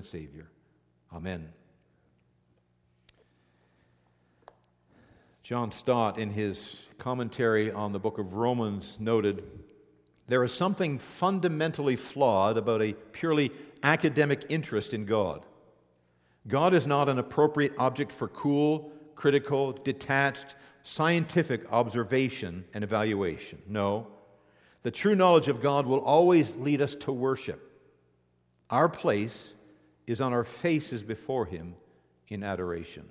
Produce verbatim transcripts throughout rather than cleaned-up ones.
and Savior. Amen. John Stott, in his commentary on the book of Romans, noted, "There is something fundamentally flawed about a purely academic interest in God. God is not an appropriate object for cool, critical, detached, scientific observation and evaluation. No, the true knowledge of God will always lead us to worship. Our place is on our faces before Him in adoration."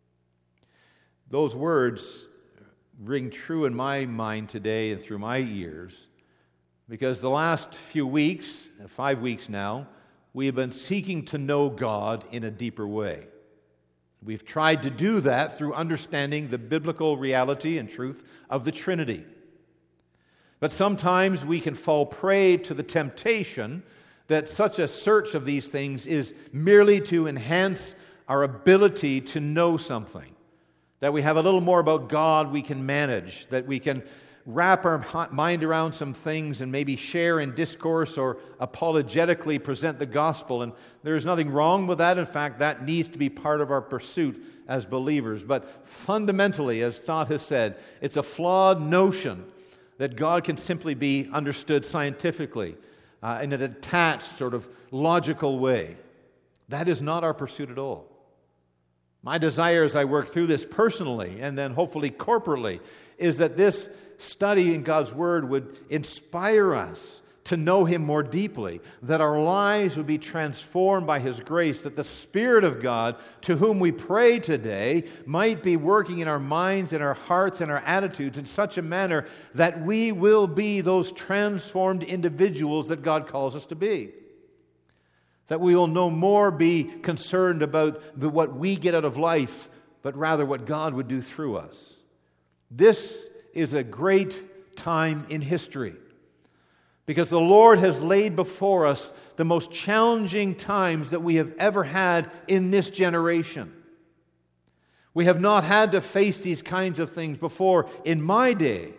Those words ring true in my mind today and through my ears, because the last few weeks, five weeks now, we have been seeking to know God in a deeper way. We've tried to do that through understanding the biblical reality and truth of the Trinity. But sometimes we can fall prey to the temptation that such a search of these things is merely to enhance our ability to know something, that we have a little more about God we can manage, that we can wrap our mind around some things and maybe share in discourse or apologetically present the gospel. And there's nothing wrong with that. In fact, that needs to be part of our pursuit as believers. But fundamentally, as Stott has said, it's a flawed notion that God can simply be understood scientifically uh, in a detached, sort of logical way. That is not our pursuit at all. My desire as I work through this personally and then hopefully corporately is that this study in God's Word would inspire us to know Him more deeply, that our lives would be transformed by His grace, that the Spirit of God, to whom we pray today, might be working in our minds and our hearts and our attitudes in such a manner that we will be those transformed individuals that God calls us to be. That we will no more be concerned about the, what we get out of life, but rather what God would do through us. This is a great time in history, because the Lord has laid before us the most challenging times that we have ever had in this generation. We have not had to face these kinds of things before in my day.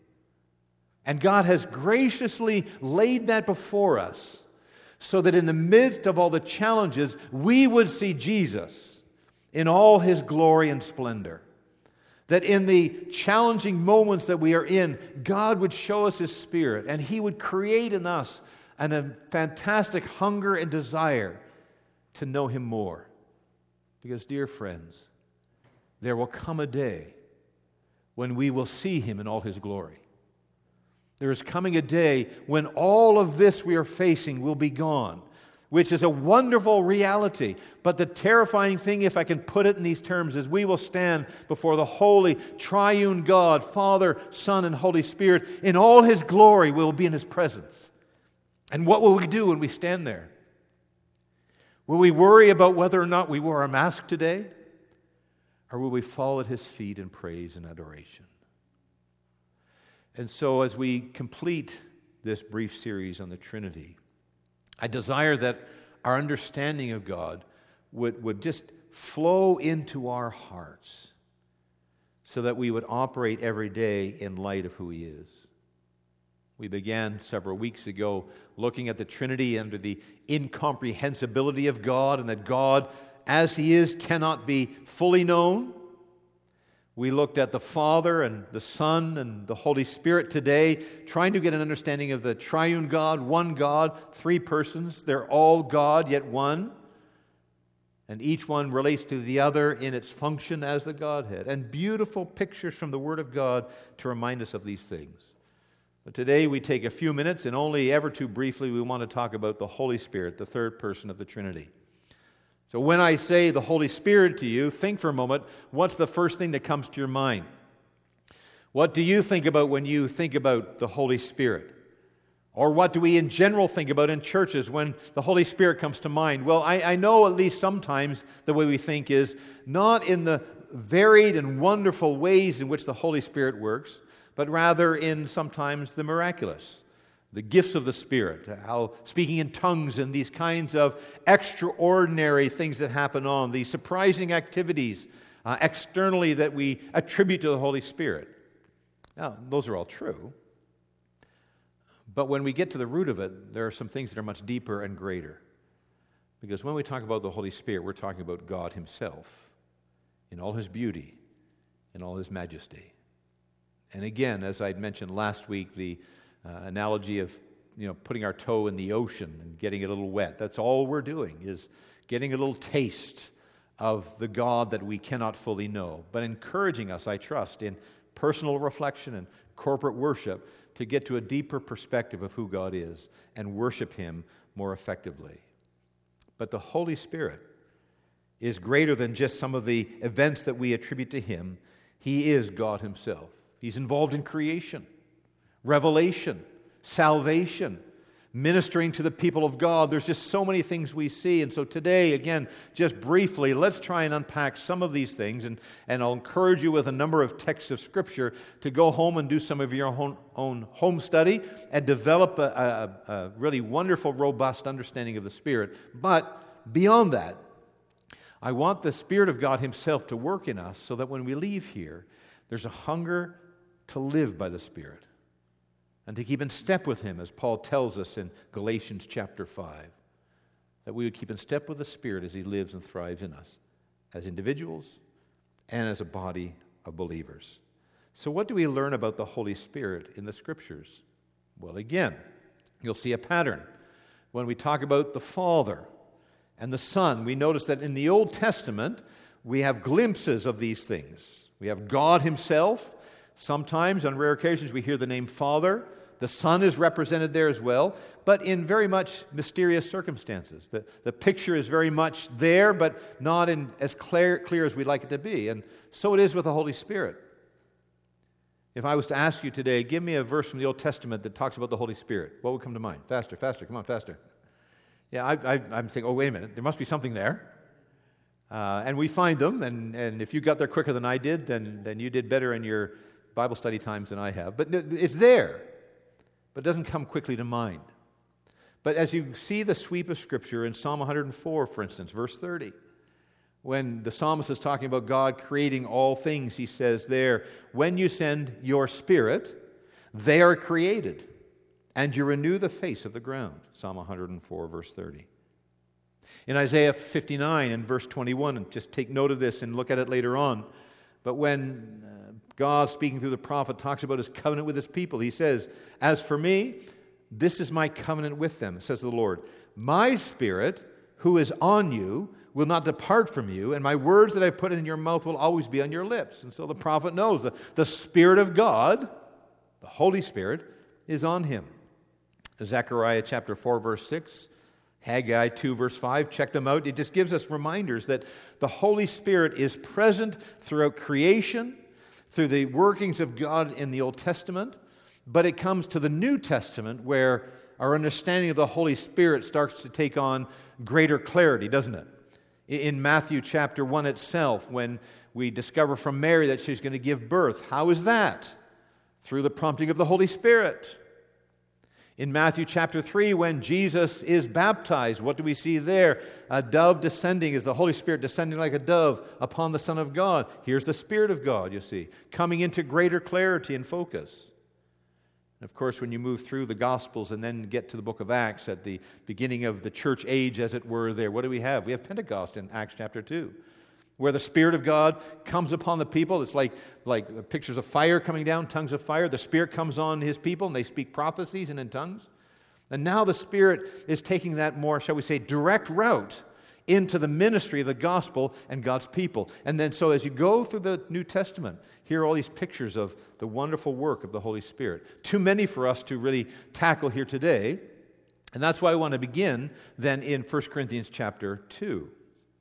And God has graciously laid that before us so that in the midst of all the challenges, we would see Jesus in all His glory and splendor. That in the challenging moments that we are in, God would show us His Spirit, and He would create in us an, a fantastic hunger and desire to know Him more. Because, dear friends, there will come a day when we will see Him in all His glory. There is coming a day when all of this we are facing will be gone, which is a wonderful reality. But the terrifying thing, if I can put it in these terms, is we will stand before the holy, triune God, Father, Son, and Holy Spirit. In all His glory, we will be in His presence. And what will we do when we stand there? Will we worry about whether or not we wore a mask today? Or will we fall at His feet in praise and adoration? And so as we complete this brief series on the Trinity, I desire that our understanding of God would, would just flow into our hearts so that we would operate every day in light of who He is. We began several weeks ago looking at the Trinity under the incomprehensibility of God, and that God, as He is, cannot be fully known. We looked at the Father and the Son and the Holy Spirit today, trying to get an understanding of the triune God, one God, three persons. They're all God, yet one. And each one relates to the other in its function as the Godhead. And beautiful pictures from the Word of God to remind us of these things. But today we take a few minutes, and only ever too briefly we want to talk about the Holy Spirit, the third person of the Trinity. So when I say the Holy Spirit to you, think for a moment, what's the first thing that comes to your mind? What do you think about when you think about the Holy Spirit? Or what do we in general think about in churches when the Holy Spirit comes to mind? Well, I, I know at least sometimes the way we think is not in the varied and wonderful ways in which the Holy Spirit works, but rather in sometimes the miraculous. The gifts of the Spirit, how speaking in tongues and these kinds of extraordinary things that happen on, the surprising activities uh, externally that we attribute to the Holy Spirit. Now, those are all true. But when we get to the root of it, there are some things that are much deeper and greater. Because when we talk about the Holy Spirit, we're talking about God himself in all his beauty, in all his majesty. And again, as I'd mentioned last week, the uh, analogy of you know putting our toe in the ocean and getting it a little wet. That's all we're doing, is getting a little taste of the God that we cannot fully know, but encouraging us, I trust, in personal reflection and corporate worship to get to a deeper perspective of who God is and worship him more effectively. But the Holy Spirit is greater than just some of the events that we attribute to him. He is God himself. He's involved in creation, revelation, salvation, ministering to the people of God. There's just so many things we see. And so today, again, just briefly, let's try and unpack some of these things. And, and I'll encourage you with a number of texts of Scripture to go home and do some of your own, own home study and develop a, a, a really wonderful, robust understanding of the Spirit. But beyond that, I want the Spirit of God himself to work in us so that when we leave here, there's a hunger to live by the Spirit and to keep in step with him, as Paul tells us in Galatians chapter five, that we would keep in step with the Spirit as he lives and thrives in us, as individuals and as a body of believers. So what do we learn about the Holy Spirit in the Scriptures? Well, again, you'll see a pattern. When we talk about the Father and the Son, we notice that in the Old Testament, we have glimpses of these things. We have God himself. Sometimes, on rare occasions, we hear the name Father. The Son is represented there as well, but in very much mysterious circumstances. The, the picture is very much there, but not in as clear, clear as we'd like it to be. And so it is with the Holy Spirit. If I was to ask you today, give me a verse from the Old Testament that talks about the Holy Spirit, what would come to mind? Faster, faster, come on, faster. Yeah, I, I, I'm thinking, oh, wait a minute, there must be something there. Uh, and we find them, and, and if you got there quicker than I did, then, then you did better in your Bible study times than I have. But it's there, but it doesn't come quickly to mind. But as you see the sweep of Scripture in Psalm one hundred four, for instance, verse thirty, when the psalmist is talking about God creating all things, he says there, when you send your Spirit, they are created, and you renew the face of the ground. Psalm one hundred four, verse thirty. In Isaiah fifty-nine and verse twenty-one, and just take note of this and look at it later on, but when uh, God, speaking through the prophet, talks about his covenant with his people, he says, as for me, this is my covenant with them, says the Lord. My Spirit, who is on you, will not depart from you, and my words that I put in your mouth will always be on your lips. And so the prophet knows that the Spirit of God, the Holy Spirit, is on him. Zechariah chapter four, verse six, Haggai two, verse five, check them out. It just gives us reminders that the Holy Spirit is present throughout creation, through the workings of God in the Old Testament, but it comes to the New Testament where our understanding of the Holy Spirit starts to take on greater clarity, doesn't it? In Matthew chapter one itself, when we discover from Mary that she's going to give birth, how is that? Through the prompting of the Holy Spirit. In Matthew chapter three, when Jesus is baptized, what do we see there? A dove descending, is the Holy Spirit descending like a dove upon the Son of God. Here's the Spirit of God, you see, coming into greater clarity and focus. And of course, when you move through the Gospels and then get to the book of Acts at the beginning of the church age, as it were, there, what do we have? We have Pentecost in Acts chapter two, where the Spirit of God comes upon the people. It's like, like pictures of fire coming down, tongues of fire. The Spirit comes on his people, and they speak prophecies and in tongues. And now the Spirit is taking that more, shall we say, direct route into the ministry of the gospel and God's people. And then so as you go through the New Testament, here are all these pictures of the wonderful work of the Holy Spirit. Too many for us to really tackle here today. And that's why I want to begin then in First Corinthians chapter two.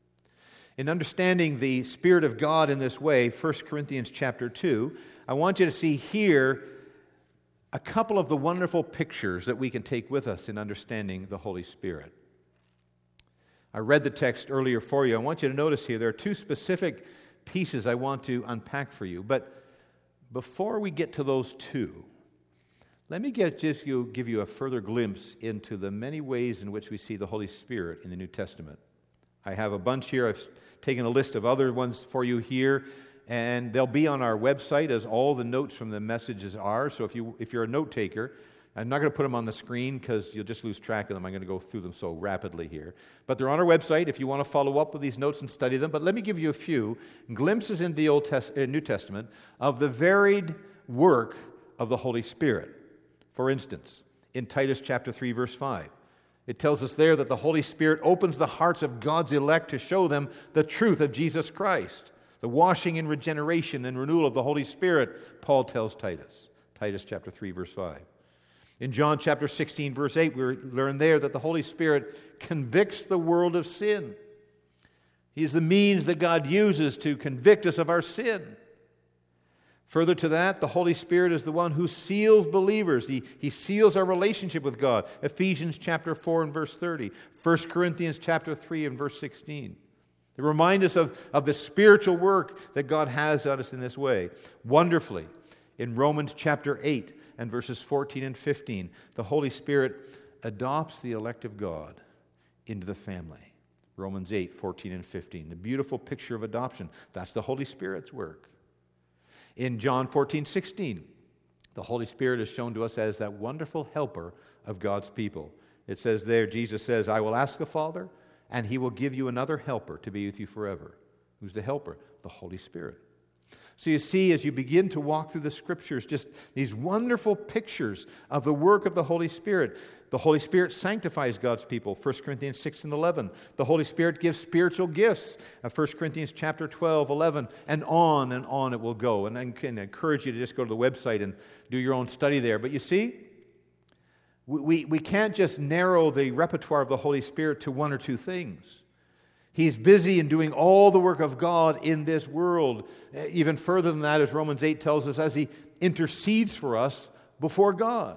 In understanding the Spirit of God in this way, First Corinthians chapter two, I want you to see here a couple of the wonderful pictures that we can take with us in understanding the Holy Spirit. I read the text earlier for you. I want you to notice here there are two specific pieces I want to unpack for you. But before we get to those two, let me get, just you, give you a further glimpse into the many ways in which we see the Holy Spirit in the New Testament. I have a bunch here. I've taken a list of other ones for you here, and they'll be on our website as all the notes from the messages are. So if, you, if you're a note taker, I'm not going to put them on the screen because you'll just lose track of them. I'm going to go through them so rapidly here. But they're on our website if you want to follow up with these notes and study them. But let me give you a few glimpses in the Old Test- uh, New Testament of the varied work of the Holy Spirit. For instance, in Titus chapter three, verse five, it tells us there that the Holy Spirit opens the hearts of God's elect to show them the truth of Jesus Christ. The washing and regeneration and renewal of the Holy Spirit, Paul tells Titus. Titus chapter three, verse five. In John chapter sixteen, verse eight, we learn there that the Holy Spirit convicts the world of sin. He is the means that God uses to convict us of our sin. Further to that, the Holy Spirit is the one who seals believers. He, he seals our relationship with God. Ephesians chapter four and verse thirty. First Corinthians chapter three and verse sixteen. They remind us of, of the spiritual work that God has on us in this way. Wonderfully, in Romans chapter eight and verses fourteen and fifteen, the Holy Spirit adopts the elect of God into the family. Romans eight, fourteen and fifteen. The beautiful picture of adoption. That's the Holy Spirit's work. In John fourteen, sixteen, the Holy Spirit is shown to us as that wonderful helper of God's people. It says there, Jesus says, I will ask the Father, and He will give you another helper to be with you forever. Who's the helper? The Holy Spirit. So you see, as you begin to walk through the Scriptures, just these wonderful pictures of the work of the Holy Spirit. The Holy Spirit sanctifies God's people, First Corinthians six and eleven. The Holy Spirit gives spiritual gifts, First Corinthians chapter twelve, eleven, and on and on it will go. And I can encourage you to just go to the website and do your own study there. But you see, we, we can't just narrow the repertoire of the Holy Spirit to one or two things. He's busy in doing all the work of God in this world. Even further than that, as Romans eight tells us, as He intercedes for us before God.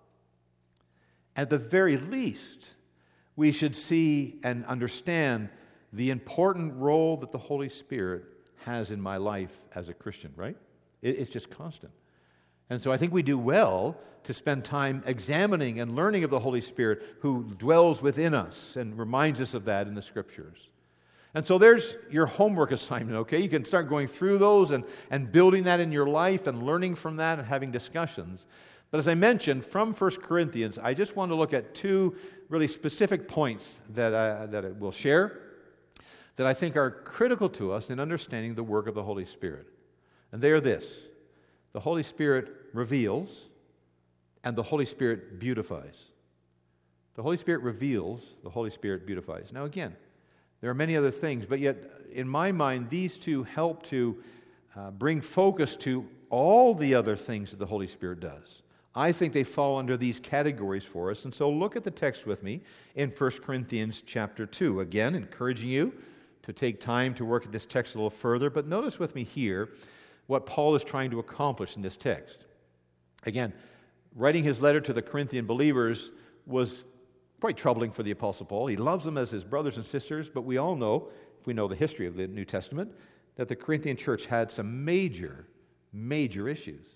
At the very least, we should see and understand the important role that the Holy Spirit has in my life as a Christian, right? It's just constant. And so I think we do well to spend time examining and learning of the Holy Spirit who dwells within us and reminds us of that in the Scriptures. And so there's your homework assignment, okay? You can start going through those and, and building that in your life and learning from that and having discussions. But as I mentioned, from First Corinthians, I just want to look at two really specific points that I, that I will share that I think are critical to us in understanding the work of the Holy Spirit. And they are this: the Holy Spirit reveals and the Holy Spirit beautifies. The Holy Spirit reveals, the Holy Spirit beautifies. Now again, there are many other things, but yet in my mind, these two help to uh, bring focus to all the other things that the Holy Spirit does. I think they fall under these categories for us. And so look at the text with me in First Corinthians chapter two. Again, encouraging you to take time to work at this text a little further. But notice with me here what Paul is trying to accomplish in this text. Again, writing his letter to the Corinthian believers was quite troubling for the Apostle Paul. He loves them as his brothers and sisters, but we all know, if we know the history of the New Testament, that the Corinthian church had some major, major issues.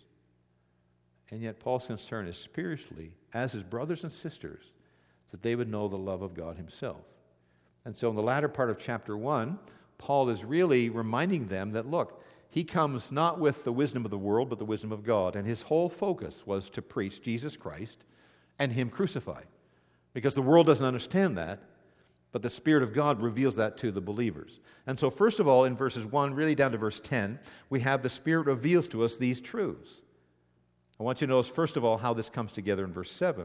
And yet Paul's concern is spiritually, as his brothers and sisters, that they would know the love of God Himself. And so in the latter part of chapter one, Paul is really reminding them that, look, he comes not with the wisdom of the world, but the wisdom of God. And his whole focus was to preach Jesus Christ and Him crucified. Because the world doesn't understand that, but the Spirit of God reveals that to the believers. And so first of all, in verses one, really down to verse ten, we have the Spirit reveals to us these truths. I want you to notice, first of all, how this comes together in verse seven.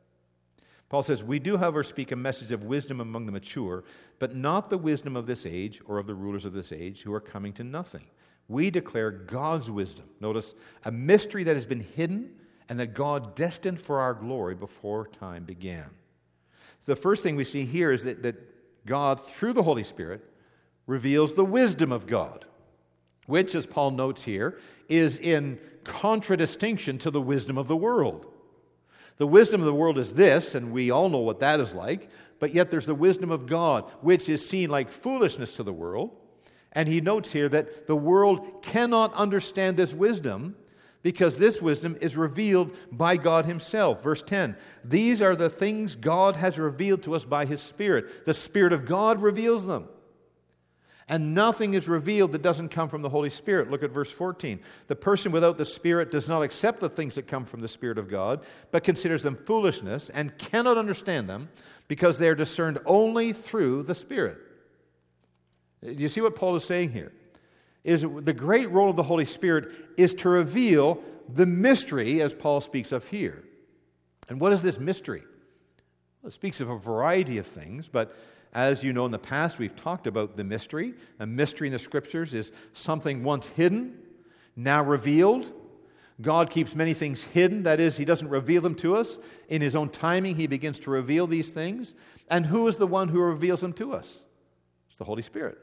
Paul says, we do, however, speak a message of wisdom among the mature, but not the wisdom of this age or of the rulers of this age who are coming to nothing. We declare God's wisdom. Notice, a mystery that has been hidden and that God destined for our glory before time began. So the first thing we see here is that, that God, through the Holy Spirit, reveals the wisdom of God, which, as Paul notes here, is in contradistinction to the wisdom of the world. The wisdom of the world is this, and we all know what that is like, but yet there's the wisdom of God, which is seen like foolishness to the world. And he notes here that the world cannot understand this wisdom because this wisdom is revealed by God Himself. Verse ten, these are the things God has revealed to us by His Spirit. The Spirit of God reveals them. And nothing is revealed that doesn't come from the Holy Spirit. Look at verse fourteen. The person without the Spirit does not accept the things that come from the Spirit of God, but considers them foolishness and cannot understand them because they are discerned only through the Spirit. Do you see what Paul is saying here? Is the great role of the Holy Spirit is to reveal the mystery, as Paul speaks of here. And what is this mystery? Well, it speaks of a variety of things, but as you know, in the past, we've talked about the mystery. A mystery in the Scriptures is something once hidden, now revealed. God keeps many things hidden. That is, He doesn't reveal them to us. In His own timing, He begins to reveal these things. And who is the one who reveals them to us? It's the Holy Spirit.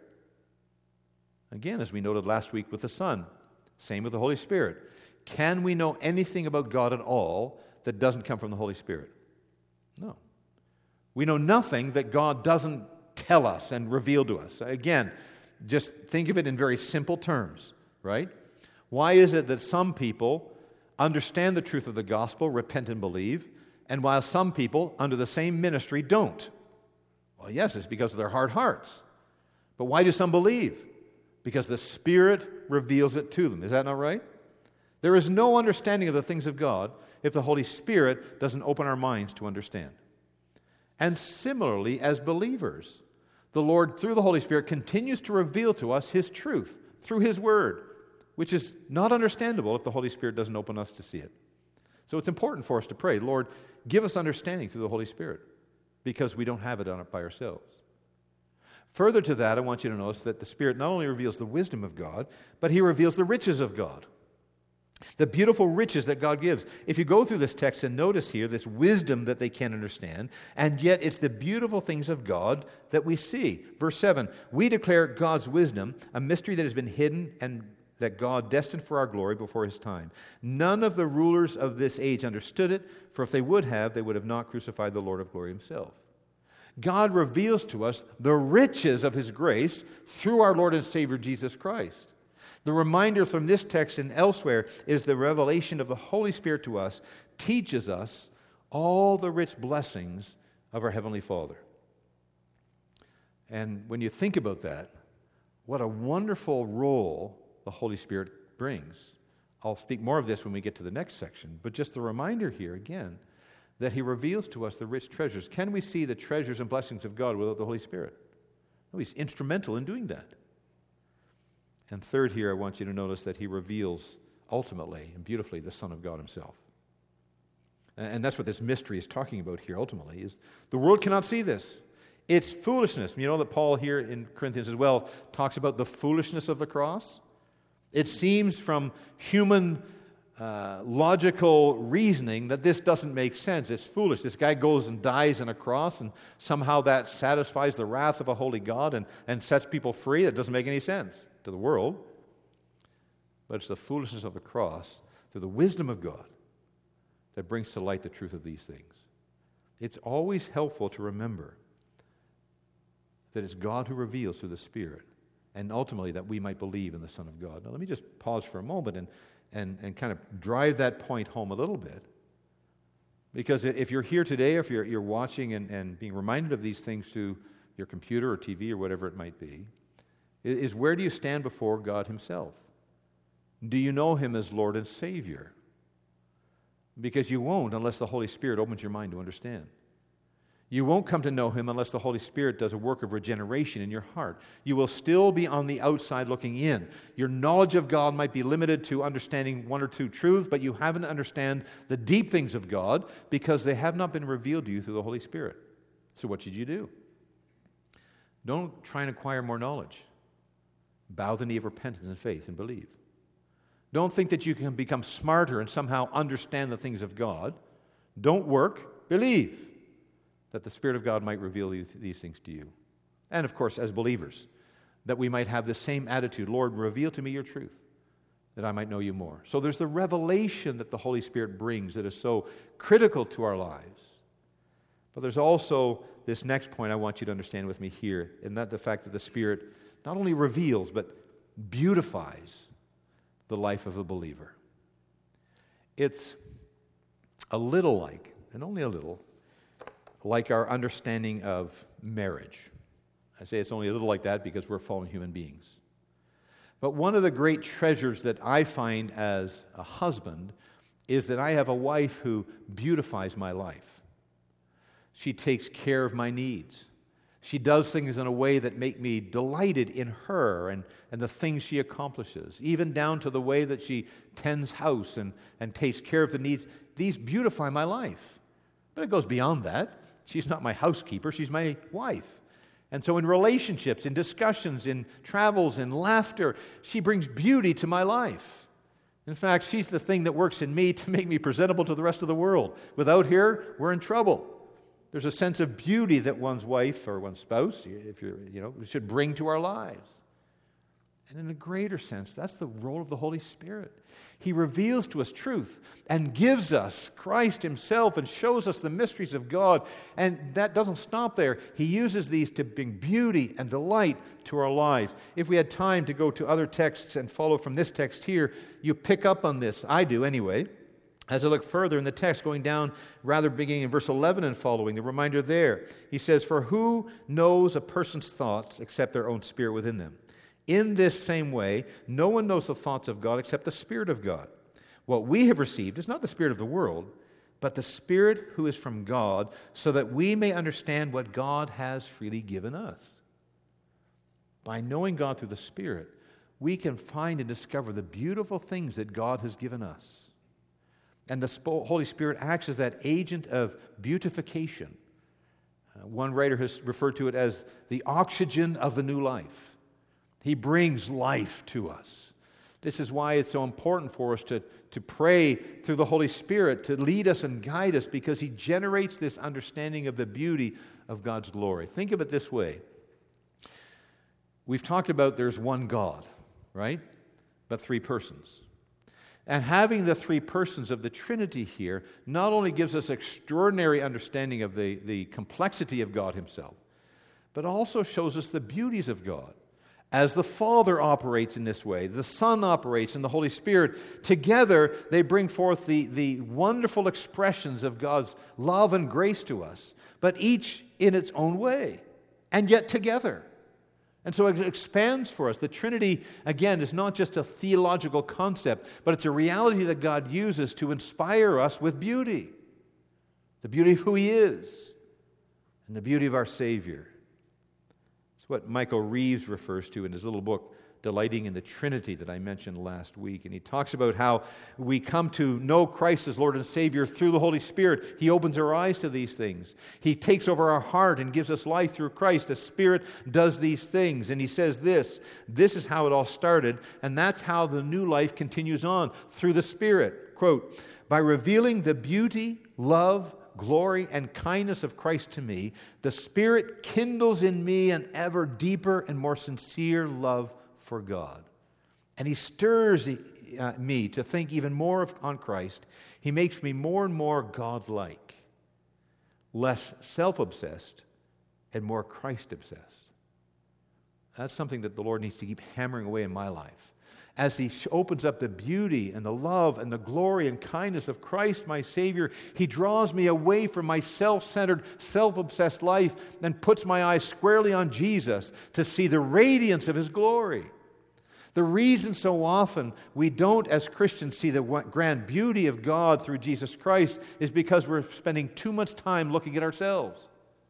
Again, as we noted last week with the Son, same with the Holy Spirit. Can we know anything about God at all that doesn't come from the Holy Spirit? No. We know nothing that God doesn't tell us and reveal to us. Again, just think of it in very simple terms, right? Why is it that some people understand the truth of the gospel, repent and believe, and while some people under the same ministry don't? Well, yes, it's because of their hard hearts. But why do some believe? Because the Spirit reveals it to them. Is that not right? There is no understanding of the things of God if the Holy Spirit doesn't open our minds to understand. And similarly, as believers, the Lord, through the Holy Spirit, continues to reveal to us His truth through His Word, which is not understandable if the Holy Spirit doesn't open us to see it. So it's important for us to pray, Lord, give us understanding through the Holy Spirit, because we don't have it on it by ourselves. Further to that, I want you to notice that the Spirit not only reveals the wisdom of God, but He reveals the riches of God. The beautiful riches that God gives. If you go through this text and notice here this wisdom that they can't understand, and yet it's the beautiful things of God that we see. Verse seven, we declare God's wisdom, a mystery that has been hidden and that God destined for our glory before His time. None of the rulers of this age understood it, for if they would have, they would have not crucified the Lord of glory Himself. God reveals to us the riches of His grace through our Lord and Savior Jesus Christ. The reminder from this text and elsewhere is the revelation of the Holy Spirit to us teaches us all the rich blessings of our Heavenly Father. And when you think about that, what a wonderful role the Holy Spirit brings. I'll speak more of this when we get to the next section, but just the reminder here again that He reveals to us the rich treasures. Can we see the treasures and blessings of God without the Holy Spirit? No, He's instrumental in doing that. And third here, I want you to notice that He reveals ultimately and beautifully the Son of God Himself. And that's what this mystery is talking about here ultimately, is the world cannot see this. It's foolishness. You know that Paul here in Corinthians as well talks about the foolishness of the cross? It seems from human uh, logical reasoning that this doesn't make sense. It's foolish. This guy goes and dies on a cross, and somehow that satisfies the wrath of a holy God and, and sets people free. That doesn't make any sense to the world. But it's the foolishness of the cross through the wisdom of God that brings to light the truth of these things. It's always helpful to remember that it's God who reveals through the Spirit, and ultimately that we might believe in the Son of God. Now let me just pause for a moment and, and, and kind of drive that point home a little bit. Because if you're here today, or if you're, you're watching and, and being reminded of these things through your computer or T V or whatever it might be, is where do you stand before God Himself? Do you know Him as Lord and Savior? Because you won't unless the Holy Spirit opens your mind to understand. You won't come to know Him unless the Holy Spirit does a work of regeneration in your heart. You will still be on the outside looking in. Your knowledge of God might be limited to understanding one or two truths, but you haven't understand the deep things of God because they have not been revealed to you through the Holy Spirit. So what should you do? Don't try and acquire more knowledge. Bow the knee of repentance and faith and believe. Don't think that you can become smarter and somehow understand the things of God. Don't work, believe that the Spirit of God might reveal these things to you. And of course, as believers, that we might have the same attitude. Lord, reveal to me your truth, that I might know you more. So there's the revelation that the Holy Spirit brings that is so critical to our lives. But there's also this next point I want you to understand with me here, and that the fact that the Spirit not only reveals, but beautifies the life of a believer. It's a little like, and only a little, like our understanding of marriage. I say it's only a little like that because we're fallen human beings. But one of the great treasures that I find as a husband is that I have a wife who beautifies my life. She takes care of my needs. She does things in a way that make me delighted in her and, and the things she accomplishes, even down to the way that she tends house and, and takes care of the needs. These beautify my life. But it goes beyond that. She's not my housekeeper, she's my wife. And so in relationships, in discussions, in travels, in laughter, she brings beauty to my life. In fact, she's the thing that works in me to make me presentable to the rest of the world. Without her, we're in trouble. There's a sense of beauty that one's wife or one's spouse, if you're, you know, should bring to our lives. And in a greater sense, that's the role of the Holy Spirit. He reveals to us truth and gives us Christ himself and shows us the mysteries of God. And that doesn't stop there. He uses these to bring beauty and delight to our lives. If we had time to go to other texts and follow from this text here, you pick up on this. I do anyway. As I look further in the text, going down rather beginning in verse eleven and following, the reminder there, he says, "For who knows a person's thoughts except their own spirit within them? In this same way, no one knows the thoughts of God except the Spirit of God. What we have received is not the spirit of the world, but the Spirit who is from God, so that we may understand what God has freely given us." By knowing God through the Spirit, we can find and discover the beautiful things that God has given us. And the Holy Spirit acts as that agent of beautification. Uh, one writer has referred to it as the oxygen of the new life. He brings life to us. This is why it's so important for us to, to pray through the Holy Spirit to lead us and guide us, because he generates this understanding of the beauty of God's glory. Think of it this way. We've talked about there's one God, right? But three persons. And having the three persons of the Trinity here not only gives us extraordinary understanding of the, the complexity of God himself, but also shows us the beauties of God. As the Father operates in this way, the Son operates, and the Holy Spirit, together they bring forth the, the wonderful expressions of God's love and grace to us, but each in its own way, and yet together. And so it expands for us. The Trinity, again, is not just a theological concept, but it's a reality that God uses to inspire us with beauty. The beauty of who he is, and the beauty of our Savior. It's what Michael Reeves refers to in his little book, Delighting in the Trinity, that I mentioned last week. And he talks about how we come to know Christ as Lord and Savior through the Holy Spirit. He opens our eyes to these things. He takes over our heart and gives us life through Christ. The Spirit does these things. And he says this, this is how it all started, and that's how the new life continues on, through the Spirit. Quote, "By revealing the beauty, love, glory, and kindness of Christ to me, the Spirit kindles in me an ever deeper and more sincere love for God. And he stirs uh, me to think even more of, on Christ. He makes me more and more God-like, less self-obsessed, and more Christ-obsessed." That's something that the Lord needs to keep hammering away in my life. As he opens up the beauty and the love and the glory and kindness of Christ, my Savior, he draws me away from my self-centered, self-obsessed life and puts my eyes squarely on Jesus to see the radiance of his glory. The reason so often we don't, as Christians, see the grand beauty of God through Jesus Christ is because we're spending too much time looking at ourselves.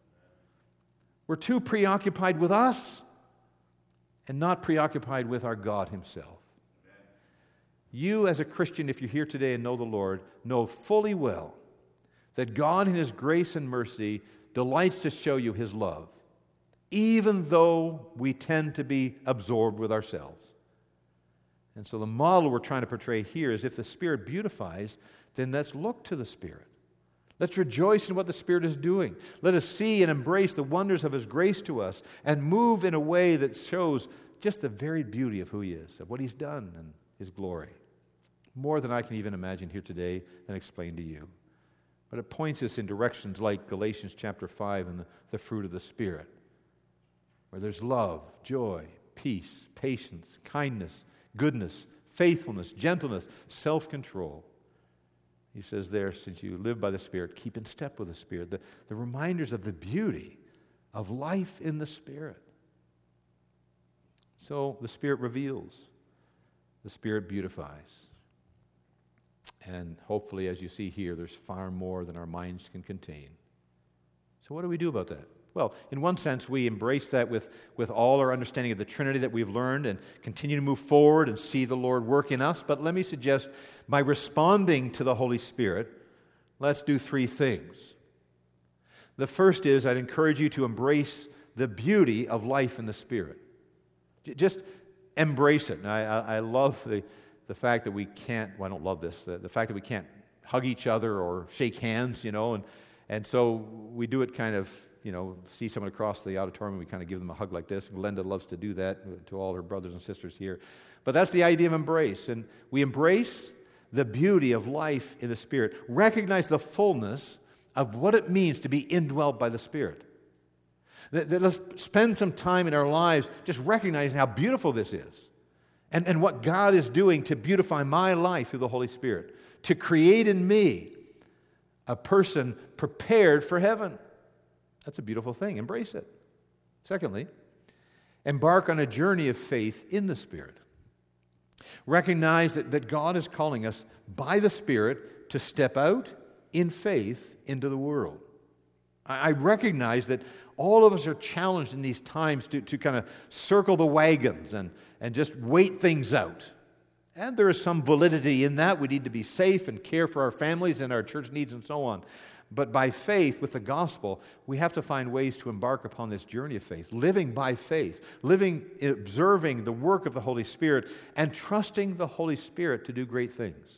We're too preoccupied with us and not preoccupied with our God himself. You, as a Christian, if you're here today and know the Lord, know fully well that God in his grace and mercy delights to show you his love, even though we tend to be absorbed with ourselves. And so the model we're trying to portray here is, if the Spirit beautifies, then let's look to the Spirit. Let's rejoice in what the Spirit is doing. Let us see and embrace the wonders of his grace to us and move in a way that shows just the very beauty of who he is, of what he's done and his glory. More than I can even imagine here today and explain to you. But it points us in directions like Galatians chapter five and the, the fruit of the Spirit, where there's love, joy, peace, patience, kindness, goodness, faithfulness, gentleness, self-control. He says there, since you live by the Spirit, keep in step with the Spirit. The, the reminders of the beauty of life in the Spirit. So the Spirit reveals. The Spirit beautifies. And hopefully, as you see here, there's far more than our minds can contain. So what do we do about that? Well, in one sense, we embrace that with, with all our understanding of the Trinity that we've learned and continue to move forward and see the Lord work in us. But let me suggest, by responding to the Holy Spirit, let's do three things. The first is, I'd encourage you to embrace the beauty of life in the Spirit. Just embrace it. And I, I, I love the, the fact that we can't, well, I don't love this, the, the fact that we can't hug each other or shake hands, you know, and, and so we do it kind of, you know, see someone across the auditorium, we kind of give them a hug like this. Glenda loves to do that to all her brothers and sisters here. But that's the idea of embrace. And we embrace the beauty of life in the Spirit. Recognize the fullness of what it means to be indwelled by the Spirit. That, that let's spend some time in our lives just recognizing how beautiful this is. And, and what God is doing to beautify my life through the Holy Spirit. To create in me a person prepared for heaven. That's a beautiful thing. Embrace it. Secondly, embark on a journey of faith in the Spirit. Recognize that, that God is calling us by the Spirit to step out in faith into the world. I, I recognize that all of us are challenged in these times to, to kind of circle the wagons and, and just wait things out. And there is some validity in that. We need to be safe and care for our families and our church needs and so on. But by faith, with the gospel, we have to find ways to embark upon this journey of faith, living by faith, living, observing the work of the Holy Spirit, and trusting the Holy Spirit to do great things.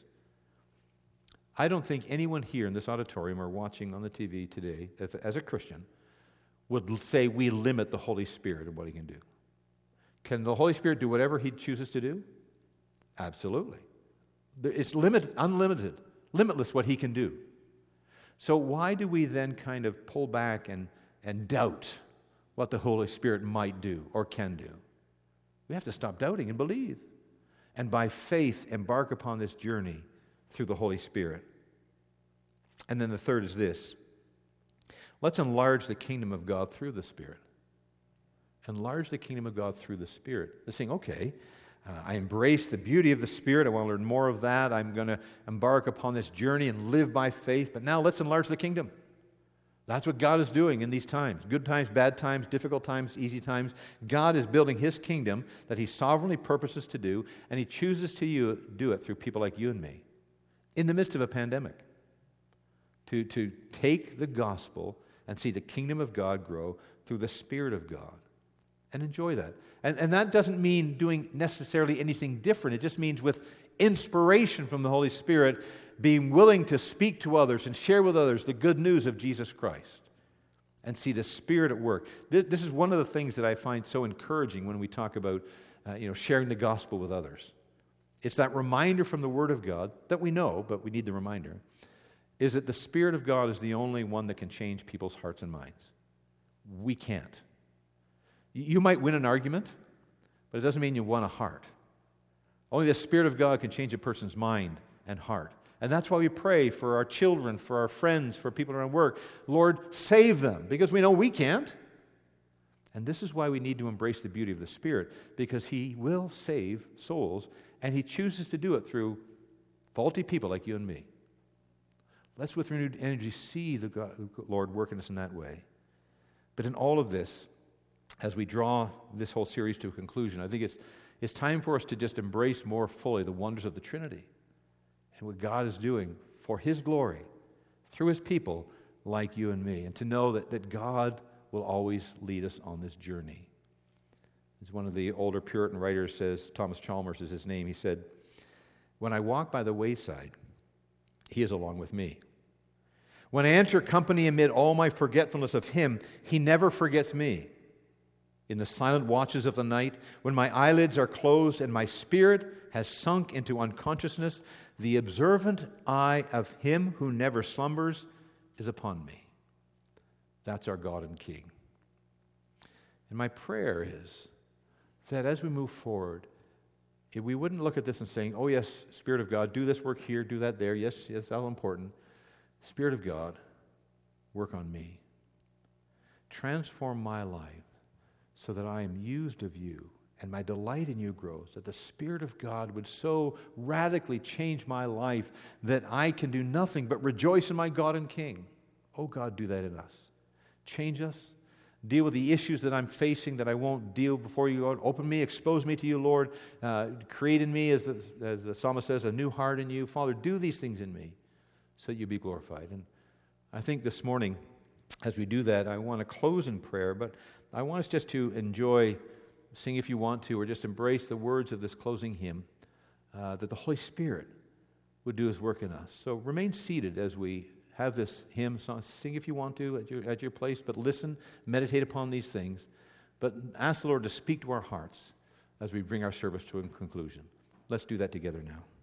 I don't think anyone here in this auditorium or watching on the T V today, if, as a Christian, would say we limit the Holy Spirit and what He can do. Can the Holy Spirit do whatever He chooses to do? Absolutely. It's limited, unlimited, limitless what He can do. So why do we then kind of pull back and, and doubt what the Holy Spirit might do or can do? We have to stop doubting and believe. And by faith, embark upon this journey through the Holy Spirit. And then the third is this. Let's enlarge the kingdom of God through the Spirit. Enlarge the kingdom of God through the Spirit. They're saying, okay, Uh, I embrace the beauty of the Spirit. I want to learn more of that. I'm going to embark upon this journey and live by faith. But now let's enlarge the kingdom. That's what God is doing in these times. Good times, bad times, difficult times, easy times. God is building His kingdom that He sovereignly purposes to do, and He chooses to you, do it through people like you and me in the midst of a pandemic. To, to take the gospel and see the kingdom of God grow through the Spirit of God. And enjoy that. And, and that doesn't mean doing necessarily anything different. It just means with inspiration from the Holy Spirit, being willing to speak to others and share with others the good news of Jesus Christ and see the Spirit at work. This, this is one of the things that I find so encouraging when we talk about uh, you know, sharing the gospel with others. It's that reminder from the Word of God that we know, but we need the reminder, is that the Spirit of God is the only one that can change people's hearts and minds. We can't. You might win an argument, but it doesn't mean you won a heart. Only the Spirit of God can change a person's mind and heart. And that's why we pray for our children, for our friends, for people around work. Lord, save them, because we know we can't. And this is why we need to embrace the beauty of the Spirit, because He will save souls, and He chooses to do it through faulty people like you and me. Let's with renewed energy see the God, Lord work in us in that way. But in all of this, as we draw this whole series to a conclusion, I think it's, it's time for us to just embrace more fully the wonders of the Trinity and what God is doing for His glory through His people like you and me, and to know that, that God will always lead us on this journey. As one of the older Puritan writers says, Thomas Chalmers is his name, he said, "When I walk by the wayside, He is along with me. When I enter company amid all my forgetfulness of Him, He never forgets me. In the silent watches of the night, when my eyelids are closed and my spirit has sunk into unconsciousness, the observant eye of Him who never slumbers is upon me." That's our God and King. And my prayer is that as we move forward, if we wouldn't look at this and saying, oh yes, Spirit of God, do this work here, do that there, yes, yes, that's all important. Spirit of God, work on me. Transform my life so that I am used of You and my delight in you grows, that the Spirit of God would so radically change my life that I can do nothing but rejoice in my God and King. Oh God, do that in us. Change us. Deal with the issues that I'm facing that I won't deal before you, Lord. Open me, expose me to you, Lord. Uh, create in me, as the, as the psalmist says, a new heart in you. Father, do these things in me so that you be glorified. And I think this morning, as we do that, I want to close in prayer, but I want us just to enjoy, sing if you want to, or just embrace the words of this closing hymn, uh, that the Holy Spirit would do his work in us. So remain seated as we have this hymn song. Sing if you want to at your, at your place, but listen, meditate upon these things. But ask the Lord to speak to our hearts as we bring our service to a conclusion. Let's do that together now.